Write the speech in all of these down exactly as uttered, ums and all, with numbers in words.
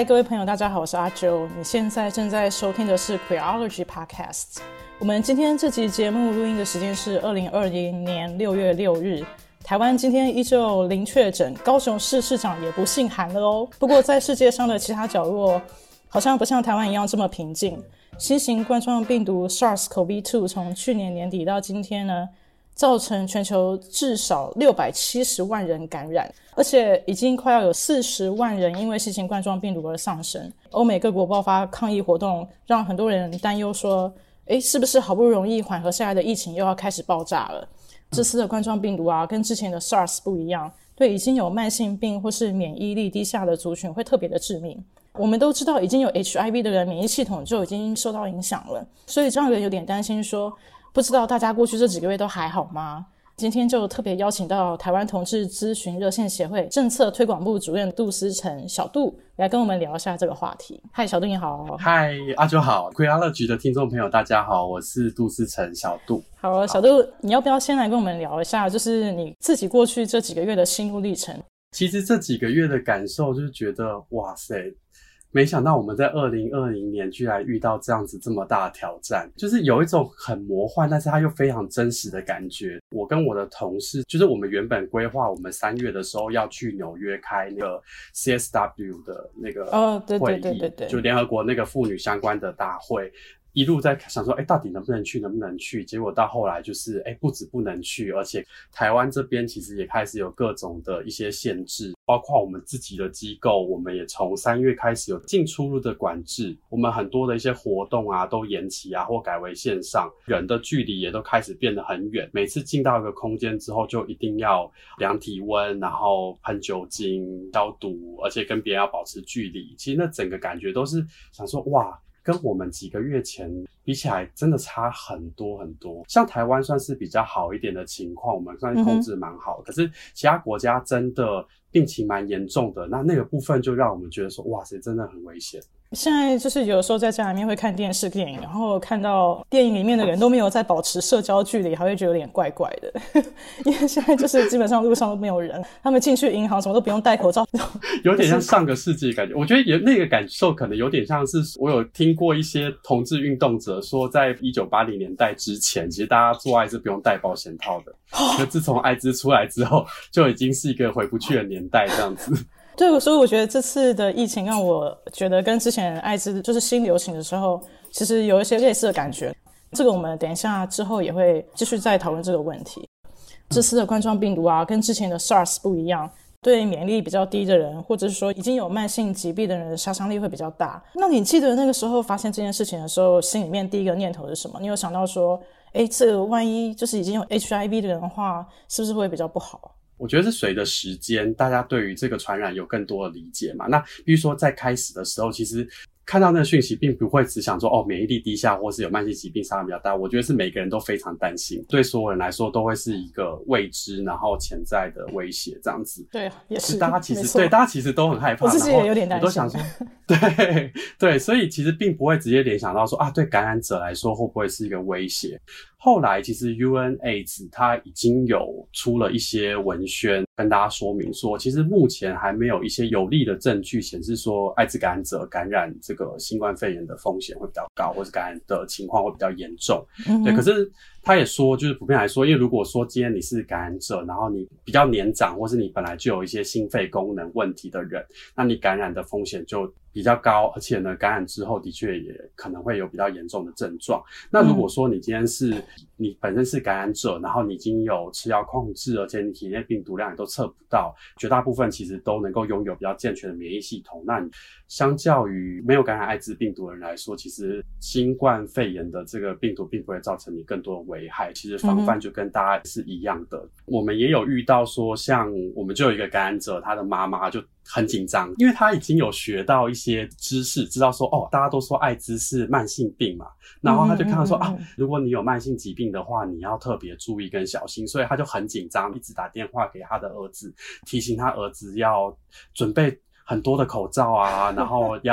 嗨，各位朋友，大家好，我是阿啾。你现在正在收听的是 Queerology Podcast。我们今天这集节目录音的时间是二零二零年六月六日。台湾今天依旧零确诊，高雄市市长也不姓韩了哦。不过在世界上的其他角落，好像不像台湾一样这么平静。新型冠状病毒 SARS-C o V 二 从去年年底到今天呢，造成全球至少六百七十万人感染，而且已经快要有四十万人因为新型冠状病毒而丧生。欧美各国爆发抗议活动，让很多人担忧说，诶，是不是好不容易缓和下来的疫情又要开始爆炸了？这次的冠状病毒啊，跟之前的 SARS 不一样，对已经有慢性病或是免疫力低下的族群会特别的致命。我们都知道已经有 H I V 的人免疫系统就已经受到影响了，所以让人有点担心说，不知道大家过去这几个月都还好吗？今天就特别邀请到台湾同志咨询热线协会政策推广部主任杜思成小杜来跟我们聊一下这个话题。嗨，小杜你好。 嗨，阿啾好。Queerology的听众朋友大家好，我是杜思成小杜。 好，小杜你要不要先来跟我们聊一下，就是你自己过去这几个月的心路历程？ 其实这几个月的感受就是觉得哇塞，没想到我们在二零二零年居然遇到这样子这么大的挑战，就是有一种很魔幻但是它又非常真实的感觉。我跟我的同事，就是我们原本规划我们三月的时候要去纽约开那个 C S W 的那个会议， 哦，对对对对对， 就联合国那个妇女相关的大会，一路在想说，哎，到底能不能去，能不能去？结果到后来就是，哎，不止不能去，而且台湾这边其实也开始有各种的一些限制，包括我们自己的机构，我们也从三月开始有进出入的管制，我们很多的一些活动啊都延期啊，或改为线上，人的距离也都开始变得很远。每次进到一个空间之后，就一定要量体温，然后喷酒精消毒，而且跟别人要保持距离。其实那整个感觉都是想说，哇，跟我们几个月前比起来真的差很多很多。像台湾算是比较好一点的情况，我们算是控制蛮好的、嗯、可是其他国家真的病情蛮严重的，那那个部分就让我们觉得说，哇塞，真的很危险。 现在就是有时候在家里面会看电视电影，然后看到电影里面的人都没有在保持社交距离，还会觉得有点怪怪的因为现在就是基本上路上都没有人，他们进去银行什么都不用戴口罩有点像上个世纪的感觉。我觉得也那个感受可能有点像是，我有听过一些同志运动者说，在一九八零年代之前其实大家做爱是不用戴保险套的可自从艾滋出来之后就已经是一个回不去的年代这样子。 对，所以我觉得这次的疫情让我觉得跟之前艾滋就是新流行的时候其实有一些类似的感觉。这个我们等一下之后也会继续再讨论这个问题。这次的冠状病毒啊，跟之前的 SARS 不一样，对免疫力比较低的人，或者是说已经有慢性疾病的人的杀伤力会比较大。那你记得那个时候发现这件事情的时候，心里面第一个念头是什么？你有想到说，诶，这个万一就是已经有 H I V 的人的话，是不是会比较不好？ 我觉得是随着时间，大家对于这个传染有更多的理解嘛。那比如说在开始的时候，其实看到那个讯息并不会只想说，哦，免疫力低下或是有慢性疾病杀伤比较大。我觉得是每个人都非常担心，对所有人来说都会是一个未知然后潜在的威胁这样子。 对，也是大家其实对大家其实都很害怕， 我自己也有点担心， 我都想说对对，所以其实并不会直接联想到说啊，对感染者来说会不会是一个威胁。后来其实 U N AIDS 它已经有出了一些文宣跟大家说明说，其实目前还没有一些有力的证据显示说艾滋感染者感染这个新冠肺炎的风险会比较高，或是感染的情况会比较严重、嗯、对，可是他也说就是普遍来说，因为如果说今天你是感染者，然后你比较年长，或是你本来就有一些心肺功能问题的人，那你感染的风险就比较高，而且呢感染之后的确也可能会有比较严重的症状。那如果说你今天是你本身是感染者，然后你已经有吃药控制，而且你体内病毒量也都测不到，绝大部分其实都能够拥有比较健全的免疫系统，那你相较于没有感染艾滋病毒的人来说，其实新冠肺炎的这个病毒并不会造成你更多的危害，其实防范就跟大家是一样的、嗯、我们也有遇到说，像我们就有一个感染者，他的妈妈就很紧张，因为他已经有学到一些知识，知道说哦，大家都说艾滋是慢性病嘛，然后他就看到说、嗯嗯嗯、啊，如果你有慢性疾病的话，你要特别注意跟小心，所以他就很紧张，一直打电话给他的儿子，提醒他儿子要准备很多的口罩啊，然后要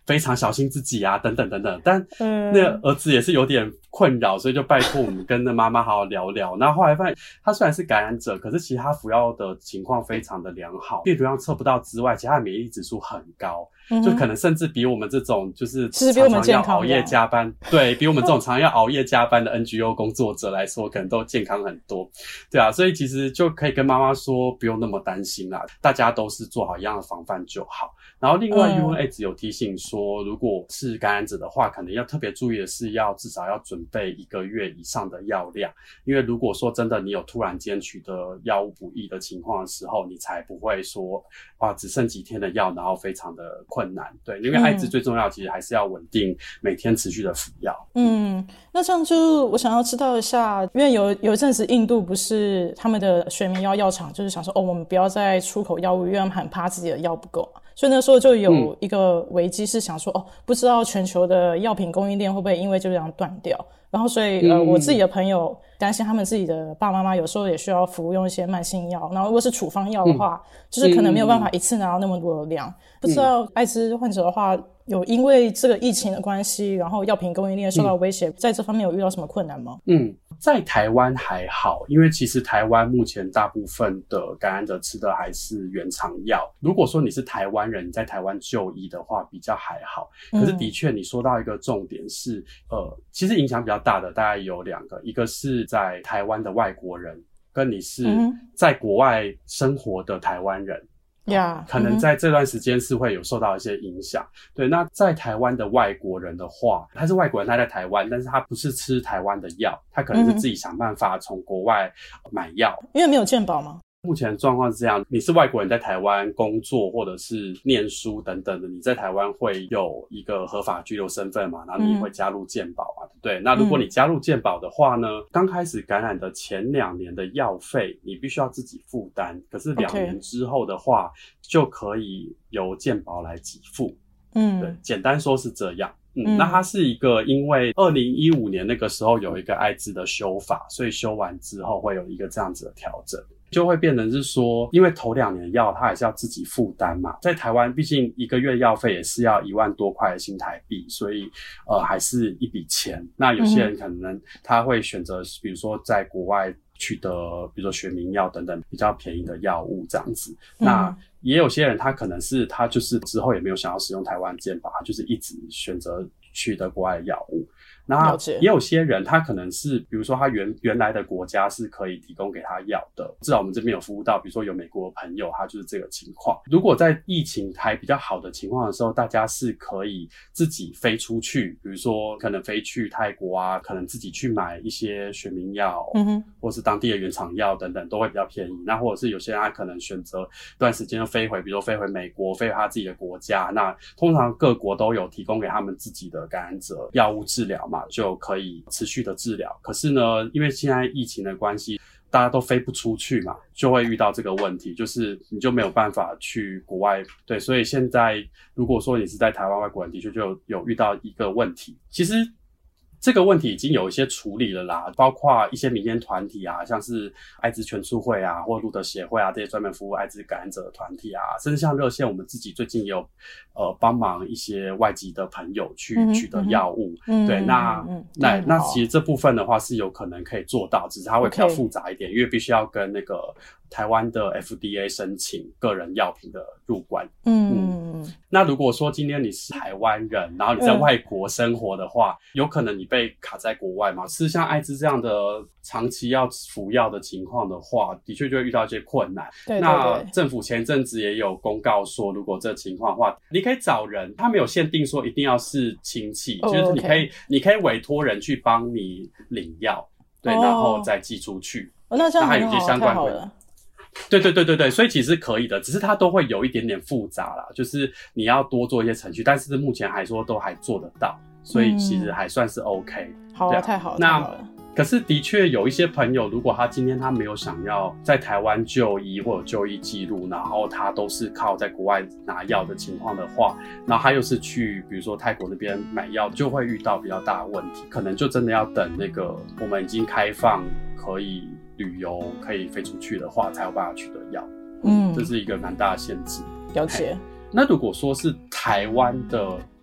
非常小心自己啊，等等等等。但那个儿子也是有点困扰，所以就拜托我们跟那妈妈好好聊聊。那后来发现，他虽然是感染者，可是其实他服药的情况非常的良好，病毒量测不到之外，其实他的免疫力指数很高。嗯、就可能甚至比我们这种就是常常要熬夜加班，对，比我们这种常常要熬夜加班的 N G O 工作者来说，可能都健康很多。对啊，所以其实就可以跟妈妈说，不用那么担心啦，大家都是做好一样的防范就好。然后另外 U N AIDS 有提醒说，如果是感染者的话，可能要特别注意的是，要至少要准备一个月以上的药量，因为如果说真的你有突然间取得药物不易的情况的时候，你才不会说啊只剩几天的药，然后非常的困难。对，因为艾滋最重要其实还是要稳定每天持续的服药。 嗯，那这样就我想要知道一下，因为有有一阵子印度不是他们的学名药药厂就是想说哦，我们不要再出口药物，因为他们很怕自己的药不够嘛。所以那时候就有一个危机是想说、嗯、哦，不知道全球的药品供应链会不会因为就这样断掉。然后所以呃，我自己的朋友担心他们自己的爸爸妈妈有时候也需要服用一些慢性药，然后如果是处方药的话、嗯、就是可能没有办法一次拿到那么多的量、嗯、不知道艾滋患者的话有因为这个疫情的关系，然后药品供应链受到威胁、嗯、在这方面有遇到什么困难吗？ 嗯，在台湾还好，因为其实台湾目前大部分的感染者吃的还是原厂药。如果说你是台湾人，你在台湾就医的话比较还好。可是的确你说到一个重点是、嗯、呃，其实影响比较大的大概有两个，一个是在台湾的外国人，跟你是在国外生活的台湾人。 Yeah, 可能在这段时间是会有受到一些影响、嗯、对。那在台湾的外国人的话，他是外国人，他在台湾，但是他不是吃台湾的药，他可能是自己想办法从国外买药、 嗯、因为没有健保吗？ 目前的状况是这样，你是外国人在台湾工作或者是念书等等的，你在台湾会有一个合法居留身份嘛，然后你会加入健保嘛、嗯、对。那如果你加入健保的话呢，刚开始感染的前两年的药费你必须要自己负担，可是两年之后的话、okay. 就可以由健保来给付。嗯，对，简单说是这样。嗯，嗯那它是一个因为二零一五年那个时候有一个艾滋的修法，所以修完之后会有一个这样子的调整，就会变成是说，因为头两年药它还是要自己负担嘛，在台湾毕竟一个月药费也是要一万多块的新台币，所以呃还是一笔钱。那有些人可能他会选择比如说在国外取得比如说学名药等等比较便宜的药物这样子、嗯、那也有些人他可能是他就是之后也没有想要使用台湾健保，他就是一直选择取得国外的药物。那也有些人他可能是比如说他原原来的国家是可以提供给他药的，至少我们这边有服务到，比如说有美国的朋友他就是这个情况。如果在疫情还比较好的情况的时候，大家是可以自己飞出去，比如说可能飞去泰国啊，可能自己去买一些学名药、嗯、哼或是当地的原厂药等等都会比较便宜。那或者是有些人他可能选择一段时间就飞回，比如说飞回美国，飞回他自己的国家，那通常各国都有提供给他们自己的感染者药物治疗嘛，就可以持续的治疗。可是呢，因为现在疫情的关系，大家都飞不出去嘛，就会遇到这个问题，就是你就没有办法去国外。对，所以现在如果说你是在台湾外国人，的确就有遇到一个问题。其实这个问题已经有一些处理了啦，包括一些民间团体啊，像是艾滋全促会啊，或路德协会啊，这些专门服务艾滋感染者的团体啊，甚至像热线，我们自己最近也有呃帮忙一些外籍的朋友去取得药物。嗯、对，那、嗯、那那其实这部分的话是有可能可以做到，只是它会比较复杂一点， okay. 因为必须要跟那个台湾的 F D A 申请个人药品的入关。嗯, 嗯那如果说今天你是台湾人，然后你在外国生活的话、嗯、有可能你被卡在国外嘛，是像艾滋这样的长期要服药的情况的话，的确就会遇到一些困难。对对对，那政府前阵子也有公告说，如果这个情况的话，你可以找人，他没有限定说一定要是亲戚、oh, 就是你可以、okay. 你可以委托人去帮你领药，对、oh. 然后再寄出去。哦，那这样很好，那还有一些相关规定。对对对对对，所以其实可以的，只是它都会有一点点复杂啦，就是你要多做一些程序，但是目前还说都还做得到，所以其实还算是 OK、嗯、 好啊，太好了，太好了。 可是的确有一些朋友，如果他今天他没有想要在台湾就医或者就医记录，然后他都是靠在国外拿药的情况的话，然后他又是去比如说泰国那边买药，就会遇到比较大的问题，可能就真的要等那个我们已经开放可以旅游可以飞出去的话，才有办法取得药。嗯，这是一个蛮大的限制。 了解。 那如果说是台湾的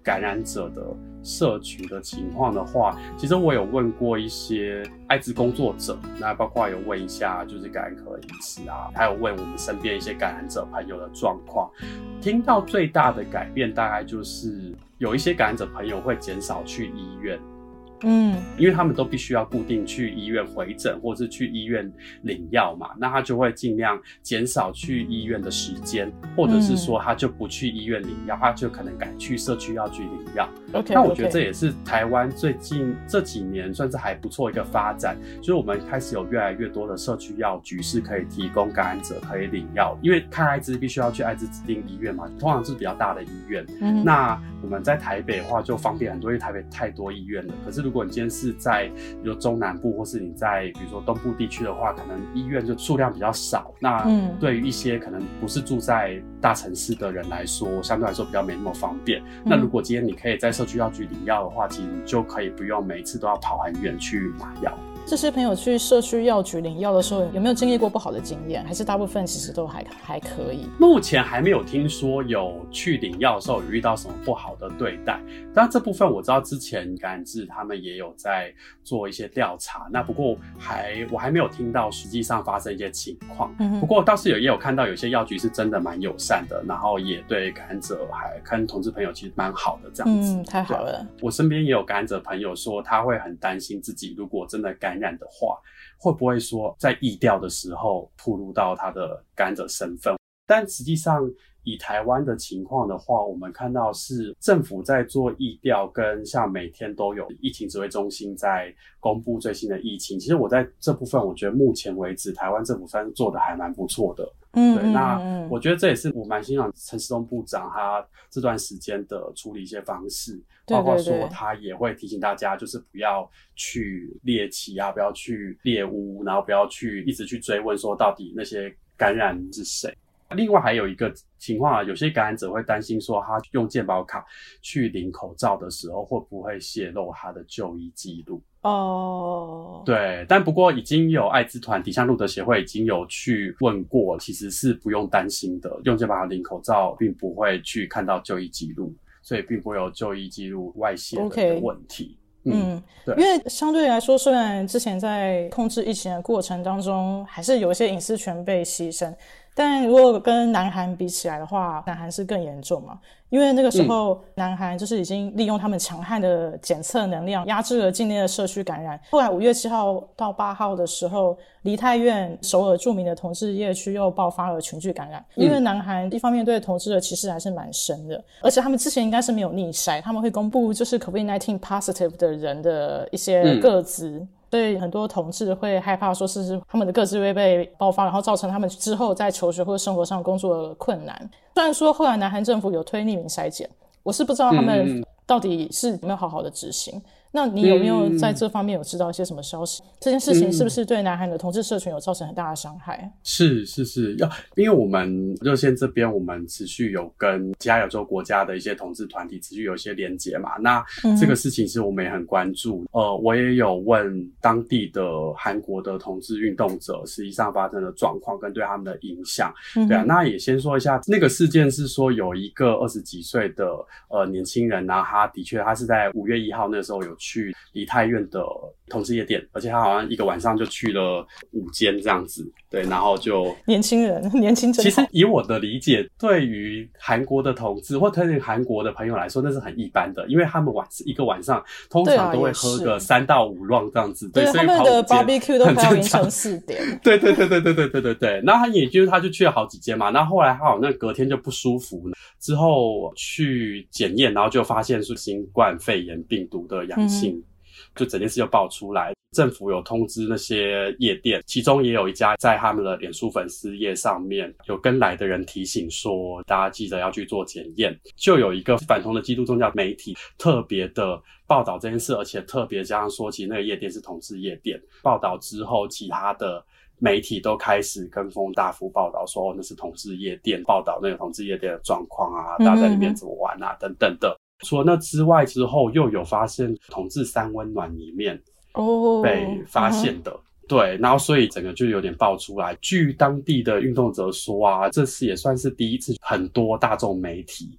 感染者的社群的情况的话，其实我有问过一些艾滋工作者，那包括有问一下就是感染科医师啊，还有问我们身边一些感染者朋友的状况。听到最大的改变大概就是有一些感染者朋友会减少去医院。嗯，因为他们都必须要固定去医院回诊或是去医院领药嘛，那他就会尽量减少去医院的时间，或者是说他就不去医院领药，他就可能改去社区药局领药。Okay, 那我觉得这也是台湾最近这几年算是还不错一个发展，就是我们开始有越来越多的社区药局是可以提供感染者可以领药，因为看艾滋必须要去艾滋指定医院嘛，通常是比较大的医院。嗯，那我们在台北的话就方便很多，因为台北太多医院了。可是如果你今天是在比如中南部或是你在比如说东部地区的话，可能医院就数量比较少，那对于一些可能不是住在大城市的人来说，相对来说比较没那么方便。嗯，那如果今天你可以在社区药局领药的话，其实你就可以不用每一次都要跑很远去拿药。 这些朋友去社区药局领药的时候，有没有经历过不好的经验？还是大部分其实都还还可以？ 目前还没有听说有去领药的时候有遇到什么不好的对待。当然这部分我知道之前感染志他们也有在做一些调查，那不过还我还没有听到实际上发生一些情况。嗯，不过倒是有也有看到有些药局是真的蛮友善的，然后也对感染者还跟同志朋友其实蛮好的这样子。 嗯，太好了。 我身边也有感染者朋友说，他会很担心自己如果真的感染的话，会不会说在疫调的时候暴露到他的感染者身份。但实际上以台湾的情况的话，我们看到是政府在做疫调，跟像每天都有疫情指挥中心在公布最新的疫情。其实我在这部分我觉得目前为止台湾政府算是做的还蛮不错的。嗯，对，那我觉得这也是我蛮欣赏陈时中部长他这段时间的处理一些方式，对对对，包括说他也会提醒大家就是不要去猎奇啊，不要去猎污，然后不要去一直去追问说到底那些感染是谁。另外还有一个情况啊，有些感染者会担心说他用健保卡去领口罩的时候会不会泄露他的就医记录。哦， oh. 对，但不过已经有艾滋团体像路德协会已经有去问过，其实是不用担心的，用健保卡领口罩并不会去看到就医记录，所以并不会有就医记录外泄的问题。 Okay.嗯，对，因为相对来说，虽然之前在控制疫情的过程当中，还是有一些隐私权被牺牲，但如果跟南韩比起来的话，南韩是更严重嘛。因为那个时候、嗯、南韩就是已经利用他们强悍的检测能量压制了境内的社区感染。后来五月七号到八号的时候，梨泰院首尔著名的同志夜区又爆发了群聚感染。因为南韩一方面对同志的歧视还是蛮深的，而且他们之前应该是没有逆筛，他们会公布就是 COVID 十九 positive 的人的一些个资、嗯，所以很多同志会害怕说是他们的个资会被爆发，然后造成他们之后在求学或者生活上工作的困难。虽然说后来南韩政府有推匿名筛检，我是不知道他们到底是有没有好好的执行。嗯，那你有没有在这方面有知道一些什么消息？嗯，这件事情是不是对南韩的同志社群有造成很大的伤害？ 是是是，要因为我们热线这边我们持续有跟其他亚洲国家的一些同志团体持续有一些连结嘛，那这个事情是我们也很关注。嗯，呃，我也有问当地的韩国的同志运动者实际上发生的状况跟对他们的影响。嗯，对啊，那也先说一下那个事件是说有一个二十几岁的呃年轻人啊，他的确他是在五月一号那个时候有去梨泰院的同志夜店，而且他好像一个晚上就去了五间这样子，对，然后就年轻人，年轻真好。 其实以我的理解，对于韩国的同志或特别韩国的朋友来说，那是很一般的，因为他们晚一个晚上通常都会喝个三到五 round 这样子， 对， 对， 他们的 barbecue 都开到凌晨四点。 对对对对对对对对对。那他也就是他就去了好几间嘛，那后来他好像隔天就不舒服，之后去检验，然后就发现是新冠肺炎病毒的阳性。嗯，就整件事就爆出来，政府有通知那些夜店，其中也有一家在他们的脸书粉丝页上面有跟来的人提醒说，大家记得要去做检验。就有一个反同的基督宗教媒体特别的报道这件事，而且特别加上说其实那个夜店是同志夜店。报道之后，其他的媒体都开始跟风大幅报道说，哦，那是同志夜店，报道那个同志夜店的状况啊，大家在里面怎么玩啊，等等的。除了那之外之后，又有发现同志三温暖里面被发现的。Oh, uh-huh. 对，然后所以整个就有点爆出来。据当地的运动者说啊，这次也算是第一次很多大众媒体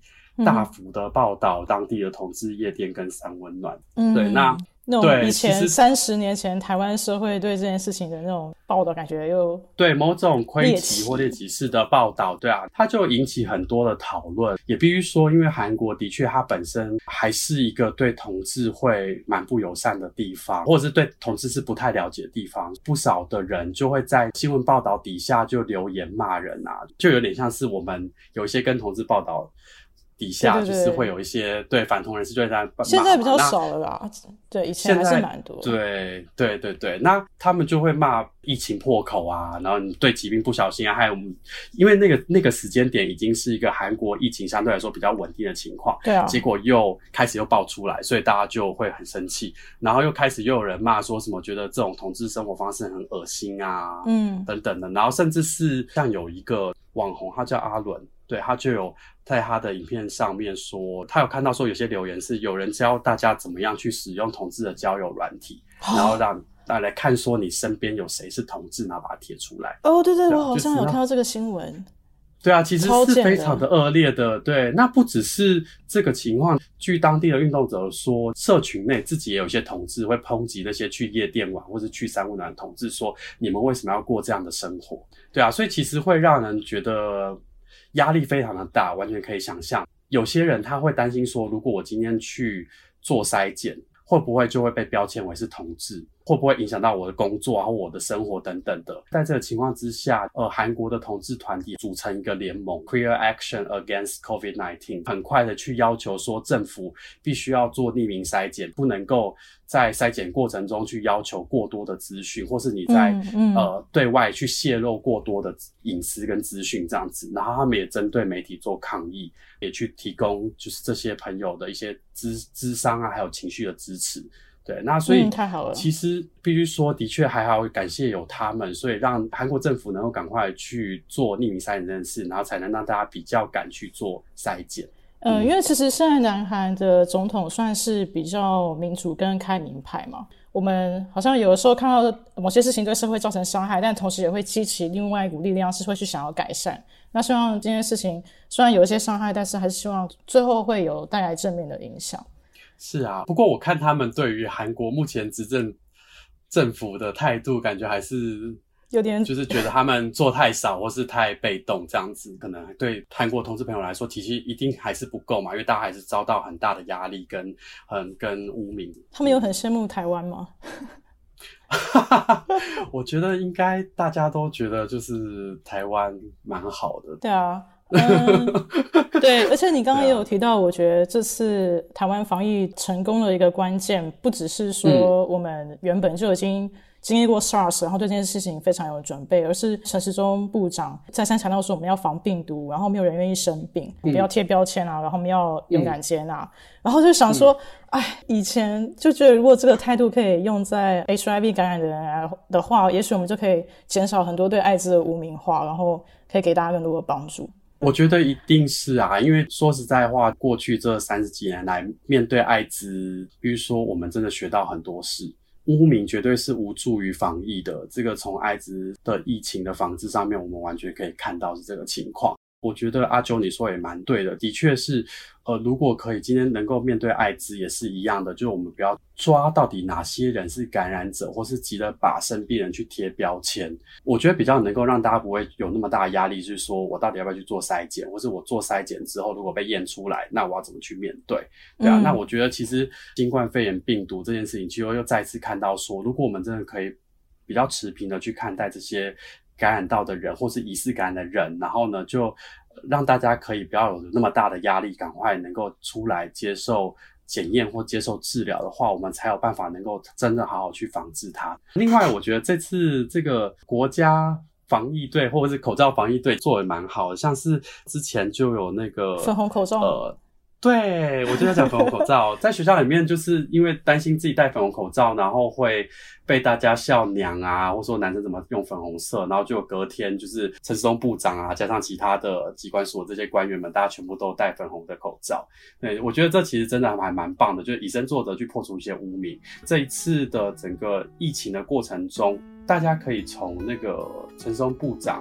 大幅的报道当地的同志夜店跟三温暖。 嗯， 对，那那种以前三十年前台湾社会对这件事情的那种报道，感觉又对某种窥奇或猎奇式的报道，对啊，它就引起很多的讨论。也必须说，因为韩国的确它本身还是一个对同志会蛮不友善的地方，或者是对同志是不太了解的地方，不少的人就会在新闻报道底下就留言骂人啊，就有点像是我们有一些跟同志报道底下就是会有一些 对, 对, 对, 对反同人士就会在骂， 现在比较少了啦，对，以前还是蛮多。 对对对对，那他们就会骂疫情破口啊，然后你对疾病不小心啊，还有因为那个那个时间点已经是一个韩国疫情相对来说比较稳定的情况， 对啊， 结果又开始又爆出来，所以大家就会很生气，然后又开始又有人骂说什么觉得这种同志生活方式很恶心啊，嗯，等等的，然后甚至是像有一个网红，他叫阿伦。对，他就有在他的影片上面说，他有看到说有些留言是有人教大家怎么样去使用同志的交友软体，然后让大家来看说你身边有谁是同志，然后把它贴出来。 哦，对对，我好像有看到这个新闻。 对啊，其实是非常的恶劣的。对，那不只是这个情况，据当地的运动者说，社群内自己也有一些同志会抨击那些去夜店玩或是去三温暖的同志，说你们为什么要过这样的生活？对啊，所以其实会让人觉得压力非常的大，完全可以想象。有些人他会担心说，如果我今天去做筛检，会不会就会被标签为是同志？会不会影响到我的工作啊，或我的生活等等的？在这个情况之下，呃，韩国的同志团体组成一个联盟 ，Queer Action Against COVID 十九， 很快的去要求说，政府必须要做匿名筛检，不能够在筛检过程中去要求过多的资讯，或是你在、嗯嗯、呃对外去泄露过多的隐私跟资讯这样子。然后他们也针对媒体做抗议，也去提供就是这些朋友的一些咨咨商啊，还有情绪的支持。对，那所以其实必须说，的确还好，感谢有他们，所以让韩国政府能够赶快去做匿名筛检这件事，然后才能让大家比较敢去做筛检。 嗯、呃，因为其实现在南韩的总统算是比较民主跟开明派嘛，我们好像有的时候看到某些事情对社会造成伤害，但同时也会激起另外一股力量，是会去想要改善。那希望这件事情虽然有一些伤害，但是还是希望最后会有带来正面的影响。 是啊，不过我看他们对于韩国目前执政政府的态度，感觉还是有点， 就是觉得他们做太少或是太被动这样子，可能对韩国同志朋友来说，其实一定还是不够嘛，因为大家还是遭到很大的压力跟很跟污名。 他们有很羡慕台湾吗？ 我觉得应该大家都觉得就是台湾蛮好的。 对啊。嗯，对，而且你刚刚也有提到，我觉得这次台湾防疫成功的一个关键，不只是说我们原本就已经经历过 SARS， 然后对这件事情非常有准备，而是陈时中部长再三强调说我们要防病毒，然后没有人愿意生病，不要贴标签啊，然后我们要勇敢接纳、嗯、然后就想说哎，以前就觉得如果这个态度可以用在 H I V 感染的人的话，也许我们就可以减少很多对艾滋的污名化，然后可以给大家更多的帮助。 我觉得一定是啊，因为说实在话，过去这三十几年来，面对艾滋，比如说我们真的学到很多事，污名绝对是无助于防疫的。这个从艾滋的疫情的防治上面，我们完全可以看到是这个情况。我觉得阿啾你说也蛮对的，的确是，呃，如果可以今天能够面对艾滋也是一样的，就是我们不要抓到底哪些人是感染者，或是急着把生病人去贴标签。我觉得比较能够让大家不会有那么大的压力，就是说我到底要不要去做筛检，或是我做筛检之后如果被验出来，那我要怎么去面对？对啊，嗯、那我觉得其实新冠肺炎病毒这件事情，其实又再次看到说，如果我们真的可以比较持平的去看待这些感染到的人或是疑似感染的人，然后呢就让大家可以不要有那么大的压力，赶快能够出来接受检验或接受治疗的话，我们才有办法能够真的好好去防治它。另外我觉得这次这个国家防疫队或者是口罩防疫队做得蛮好的，像是之前就有那个粉红口罩呃对，我就在讲粉红口罩，在学校里面就是因为担心自己戴粉红口罩，然后会被大家笑娘啊，或说男生怎么用粉红色，然后就隔天就是陈时中部长啊，加上其他的机关所这些官员们，大家全部都戴粉红的口罩。对，我觉得这其实真的还蛮棒的，就是以身作则去破除一些污名。这一次的整个疫情的过程中，大家可以从那个陈时中部长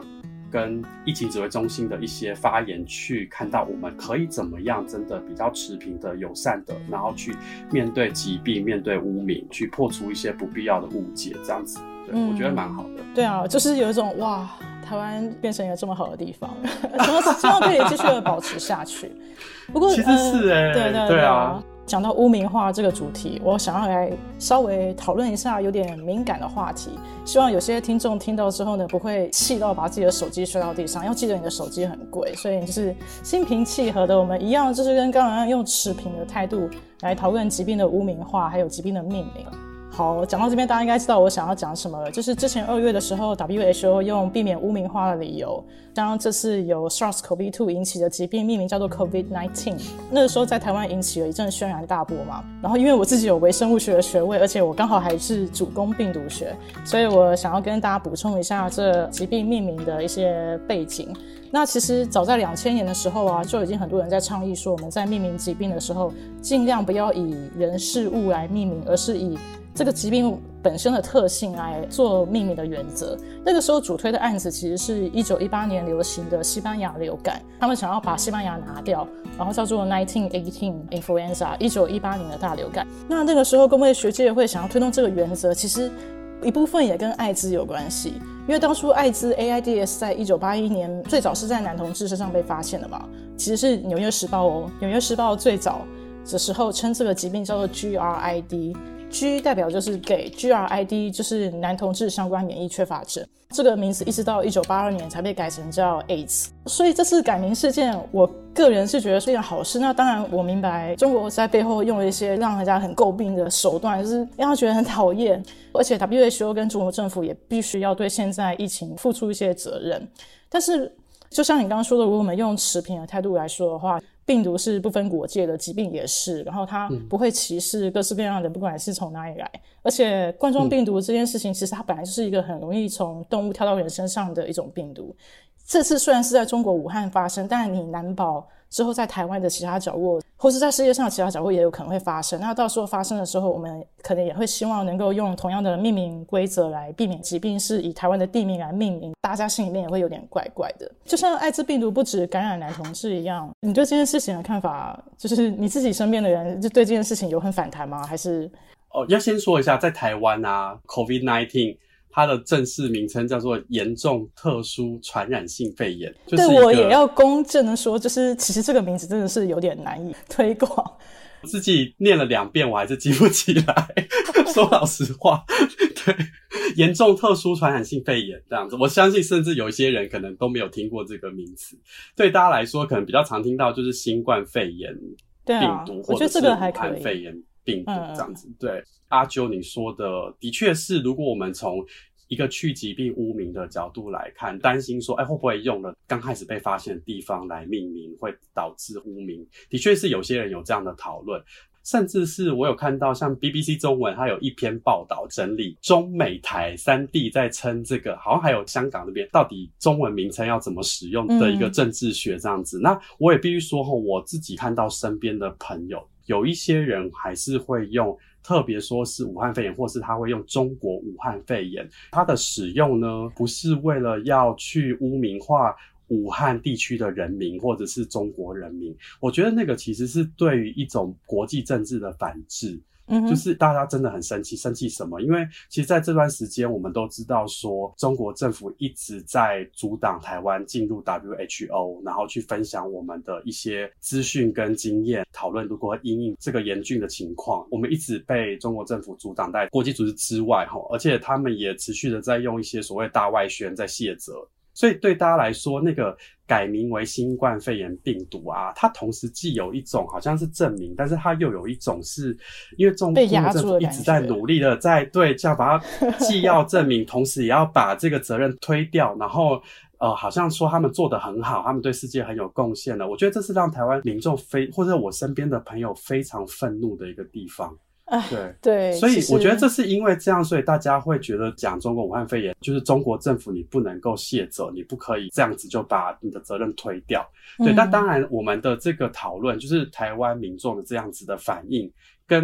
跟疫情指挥中心的一些发言去看到我们可以怎么样真的比较持平的友善的，然后去面对疾病，面对污名，去破除一些不必要的误解，这样子对、嗯、我觉得蛮好的。 对啊，就是有一种哇台湾变成一个这么好的地方，希望可以继续的保持下去。不过其实是哎、欸， 对对 对, 对啊。 讲到污名化这个主题，我想要来稍微讨论一下有点敏感的话题，希望有些听众听到之后呢，不会气到把自己的手机摔到地上。要记得你的手机很贵，所以你就是心平气和的，我们一样就是跟刚刚用持平的态度来讨论疾病的污名化，还有疾病的命名。好，讲到这边大家应该知道我想要讲什么了，就是之前二月的时候 W H O 用避免污名化的理由将这次由 SARS C o V 二 引起的疾病命名叫做 COVID 十九， 那个时候在台湾引起了一阵轩然大波嘛。然后因为我自己有微生物学的学位，而且我刚好还是主攻病毒学，所以我想要跟大家补充一下这疾病命名的一些背景。那其实早在两千年的时候啊，就已经很多人在倡议说，我们在命名疾病的时候尽量不要以人事物来命名，而是以这个疾病本身的特性来做命名的原则。那个时候主推的案子其实是一九一八年流行的西班牙流感，他们想要把西班牙拿掉，然后叫做十九十八 influenza 一九一八年的大流感。那那个时候公卫学界会想要推动这个原则，其实一部分也跟艾滋有关系，因为当初艾滋 A I D S 在一九八一年最早是在男同志身上被发现的嘛，其实是纽约时报哦，纽约时报最早的时候称这个疾病叫做 G R I D，G 代表就是 gay，G R I D 就是男同志相关免疫缺乏症。这个名字一直到一九八二年才被改成叫 AIDS。 所以这次改名事件我个人是觉得是一件好事。那当然我明白中国在背后用了一些让人家很诟病的手段，就是让他觉得很讨厌，而且 W H O 跟中国政府也必须要对现在疫情付出一些责任。但是就像你刚刚说的，如果我们用持平的态度来说的话，病毒是不分国界的，疾病也是，然后它不会歧视各式各样的不管是从哪里来。而且冠状病毒这件事情其实它本来就是一个很容易从动物跳到人身上的一种病毒。这次虽然是在中国武汉发生，但你难保之后在台湾的其他角落或是在世界上的其他角落也有可能会发生。那到时候发生的时候，我们可能也会希望能够用同样的命名规则来避免疾病是以台湾的地名来命名，大家心里面也会有点怪怪的。就像艾滋病毒不止感染男同志一样，你对这件事情的看法，就是你自己身边的人就对这件事情有很反弹吗？还是哦，要先说一下，在台湾啊 COVID 十九它的正式名称叫做严重特殊传染性肺炎。就是对，我也要公正的说，就是其实这个名字真的是有点难以推广。 自己念了两遍我还是记不起来说老实话。对，严重特殊传染性肺炎这样子，我相信甚至有一些人可能都没有听过这个名词。对大家来说可能比较常听到就是新冠肺炎病毒、啊、或者是武汉肺炎病毒这样子。嗯、对，阿啾你说的的确是，如果我们从一个去疾病污名的角度来看，担心说哎会不会用了刚开始被发现的地方来命名会导致污名，的确是有些人有这样的讨论。甚至是我有看到像 B B C 中文它有一篇报道整理中美台三地在称这个，好像还有香港那边到底中文名称要怎么使用的一个政治学这样子、嗯、那我也必须说我自己看到身边的朋友有一些人还是会用特别说是武汉肺炎，或是他会用中国武汉肺炎。它的使用呢不是为了要去污名化武汉地区的人民或者是中国人民，我觉得那个其实是对于一种国际政治的反制。嗯，就是大家真的很生气，生气什么？因为其实在这段时间我们都知道说中国政府一直在阻挡台湾进入 W H O， 然后去分享我们的一些资讯跟经验，讨论如果因应这个严峻的情况，我们一直被中国政府阻挡在国际组织之外，而且他们也持续的在用一些所谓大外宣在卸责。所以对大家来说，那个改名为新冠肺炎病毒啊，它同时既有一种好像是证明，但是它又有一种是因为中国政府一直在努力的在对这样把它既要证明同时也要把这个责任推掉，然后呃，好像说他们做得很好，他们对世界很有贡献了。我觉得这是让台湾民众非或者我身边的朋友非常愤怒的一个地方。对对， 所以我觉得这是因为这样，所以大家会觉得讲中国武汉肺炎就是中国政府你不能够卸责，你不可以这样子就把你的责任推掉。对、嗯、但当然我们的这个讨论就是台湾民众的这样子的反应跟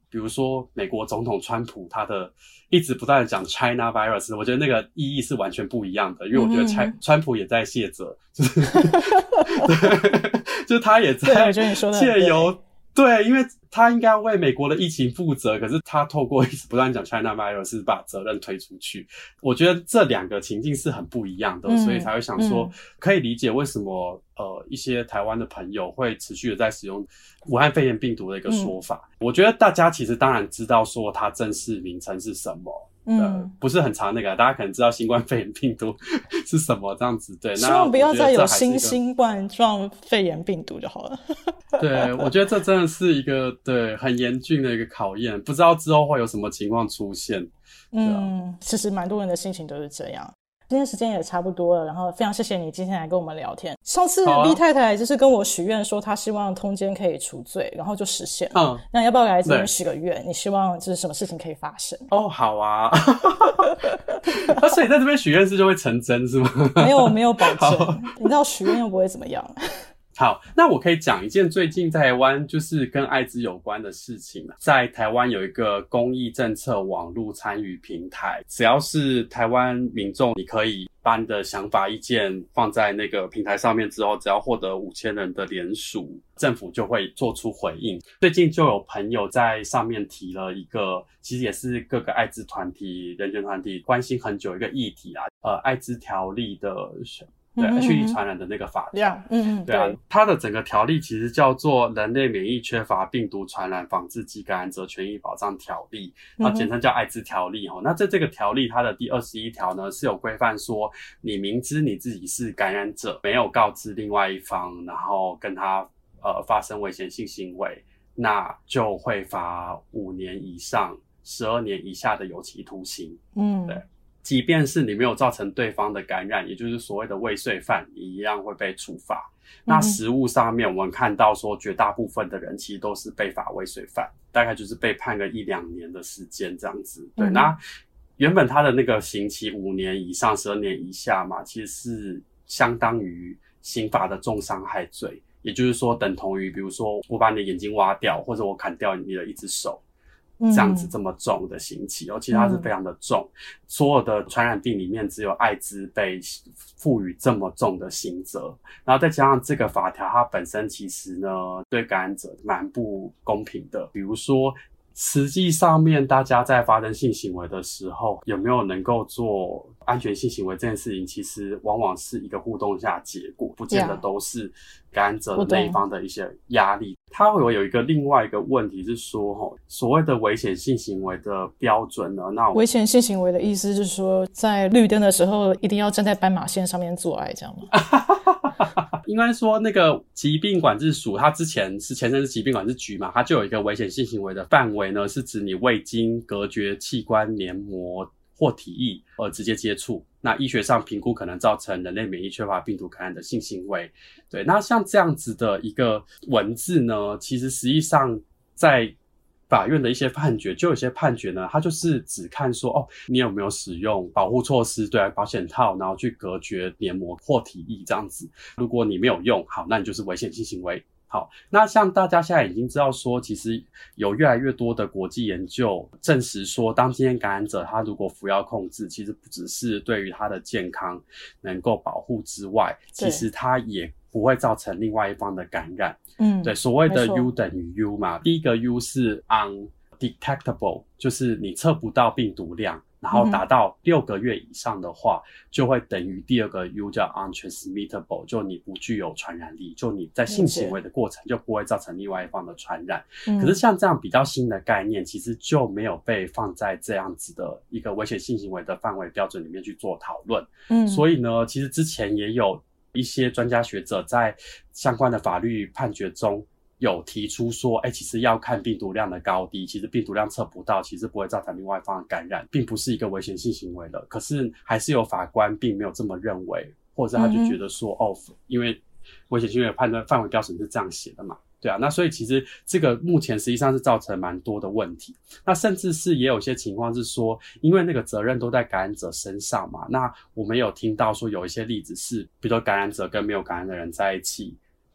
比如说美国总统川普他的一直不断的讲 China virus， 我觉得那个意义是完全不一样的，因为我觉得川、嗯、川普也在卸责，就是对，就是他也在借由对，因为他应该为美国的疫情负责，可是他透过一直不断讲 China virus 把责任推出去。我觉得这两个情境是很不一样的，嗯、所以才会想说、嗯、可以理解为什么呃一些台湾的朋友会持续的在使用武汉肺炎病毒的一个说法。嗯、我觉得大家其实当然知道说它正式名称是什么。嗯、呃，不是很长那个，大家可能知道新冠肺炎病毒是什么这样子，对。 希望不要再有新新冠状肺炎病毒就好了。 对，我觉得这真的是一个对很严峻的一个考验，不知道之后会有什么情况出现。 嗯，其实蛮多人的心情都是这样。今天时间也差不多了，然后非常谢谢你今天来跟我们聊天。上次 V 太太就是跟我许愿说她希望通奸可以除罪，然后就实现了。嗯，那要不要来这边许个愿？你希望就是什么事情可以发生？ 哦，好啊。那所以在这边许愿是就会成真是吗？ 没有没有保证，你知道许愿又不会怎么样。 好，那我可以讲一件最近在台湾就是跟艾滋有关的事情。在台湾有一个公益政策网络参与平台，只要是台湾民众，你可以把你的想法意见放在那个平台上面之后，只要获得五千人的联署，政府就会做出回应。最近就有朋友在上面提了一个，其实也是各个艾滋团体、人权团体关心很久一个议题啊，呃，艾滋条例的对 H 一 传染的那个法条， 嗯嗯， 对啊，它的整个条例其实叫做《人类免疫缺乏病毒传染防治及感染者权益保障条例》，那简称叫艾滋条例齁。那在这个条例它的第二十一条呢，是有规范说，你明知你自己是感染者，没有告知另外一方，然后跟他呃发生危险性行为，那就会罚五年以上十二年以下的有期徒刑。嗯，对。即便是你没有造成对方的感染，也就是所谓的未遂犯，你一样会被处罚。嗯、那实务上面我们看到说，绝大部分的人其实都是被罚未遂犯，大概就是被判个一两年的时间这样子。对，嗯、那原本他的那个刑期五年以上十二年以下嘛，其实是相当于刑法的重伤害罪，也就是说等同于比如说我把你的眼睛挖掉，或者我砍掉你的一只手。这样子这么重的刑期，而且它是非常的重，嗯、所有的传染病里面只有艾滋被赋予这么重的刑责，然后再加上这个法条它本身其实呢对感染者蛮不公平的，比如说实际上面大家在发生性行为的时候有没有能够做安全性行为这件事情，其实往往是一个互动下的结果，不见得都是感染者的那一方的一些压力。它会有一个另外一个问题是说，所谓的危险性行为的标准呢，那危险性行为的意思是说在绿灯的时候一定要站在斑马线上面做爱，这样吗？ 应该说那个疾病管制署它之前是前身是疾病管制局嘛，它就有一个危险性行为的范围呢，是指你未经隔绝器官黏膜或体液而直接接触，那医学上评估可能造成人类免疫缺乏病毒感染的性行为。对，那像这样子的一个文字呢，其实实际上在法院的一些判决，就有些判决呢，它就是只看说，哦，你有没有使用保护措施，对啊，保险套，然后去隔绝黏膜或体液这样子。如果你没有用，好，那你就是危险性行为。好，那像大家现在已经知道说，其实有越来越多的国际研究证实说，当今天感染者他如果服药控制，其实不只是对于他的健康能够保护之外，其实他也不会造成另外一方的感染。嗯，对，所谓的 U 等于 U 嘛，第一个 U 是 undetectable， 就是你测不到病毒量，然后达到六个月以上的话，嗯、就会等于第二个 U 叫 untransmittable， 就你不具有传染力，就你在性行为的过程就不会造成另外一方的传染。嗯、可是像这样比较新的概念，其实就没有被放在这样子的一个危险性行为的范围标准里面去做讨论。嗯，所以呢，其实之前也有一些专家学者在相关的法律判决中有提出说，哎、欸，其实要看病毒量的高低，其实病毒量测不到，其实不会造成另外一方的感染，并不是一个危险性行为的。可是还是有法官并没有这么认为，或者他就觉得说，嗯、哦，因为危险性行为的判断范围标准是这样写的嘛，对啊，那所以其实这个目前实际上是造成蛮多的问题。那甚至是也有些情况是说，因为那个责任都在感染者身上嘛，那我们有听到说有一些例子是，比如说感染者跟没有感染的人在一起，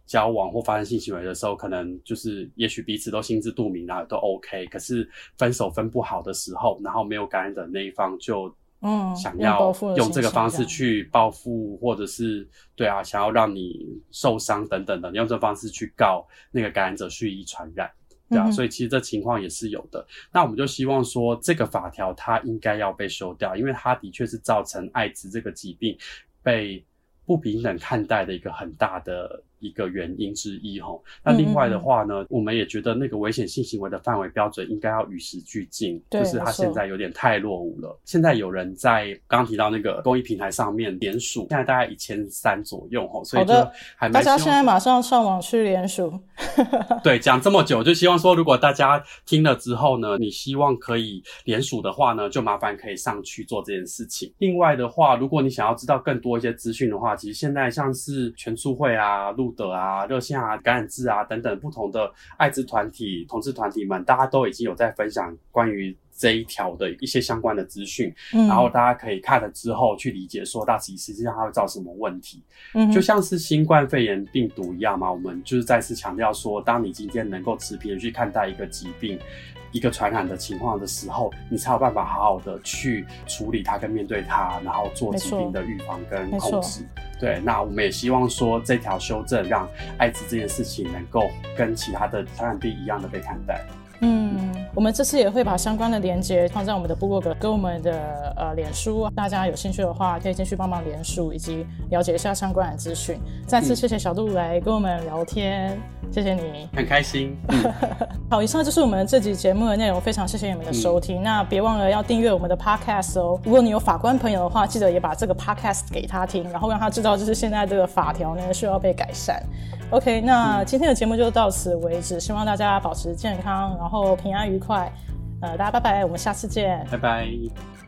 交往或发生性行为的时候，可能就是也许彼此都心知肚明啊，都 OK， 可是分手分不好的时候，然后没有感染的那一方就嗯想要用这个方式去报复，或者是对啊想要让你受伤等等的，用这个方式去告那个感染者蓄意传染。对啊，所以其实这情况也是有的。那我们就希望说，这个法条它应该要被修掉，因为它的确是造成艾滋这个疾病被不平等看待的一个很大的一个原因之一齁。那另外的话呢，嗯嗯嗯我们也觉得那个危险性行为的范围标准应该要与时俱进，就是它现在有点太落伍了。现在有人在刚刚提到那个公益平台上面联署，现在大概一千三左右齁，所以就还蛮希望大家现在马上上网去联署。 对，讲这么久，就希望说如果大家听了之后呢，你希望可以联署的话呢，就麻烦可以上去做这件事情。另外的话，如果你想要知道更多一些资讯的话，其实现在像是全促会啊、路德啊、热线啊、感染志啊等等不同的艾滋团体、同志团体们，大家都已经有在分享关于这一条的一些相关的资讯，嗯，然后大家可以看了之后去理解说到底实际上它会造成什么问题。嗯，就像是新冠肺炎病毒一样嘛，我们就是再次强调说，当你今天能够持平的去看待一个疾病、一个传染的情况的时候，你才有办法好好的去处理它跟面对它，然后做疾病的预防跟控制。对，那我们也希望说这条修正让艾滋这件事情能够跟其他的传染病一样的被看待。 嗯，我们这次也会把相关的连结放在我们的部落格跟我们的呃脸书，大家有兴趣的话可以进去帮忙连署以及了解一下相关的资讯。再次谢谢小杜来跟我们聊天，谢谢你， 很开心。嗯、 好，以上就是我们这集节目的内容，非常谢谢你们的收听。嗯、那别忘了要订阅我们的 podcast 哦。如果你有法官朋友的话，记得也把这个 podcast 给他听，然后让他知道就是现在这个法条呢需要被改善。OK， 那今天的节目就到此为止，希望大家保持健康，然后平安愉快。呃，大家拜拜，我们下次见， 拜拜。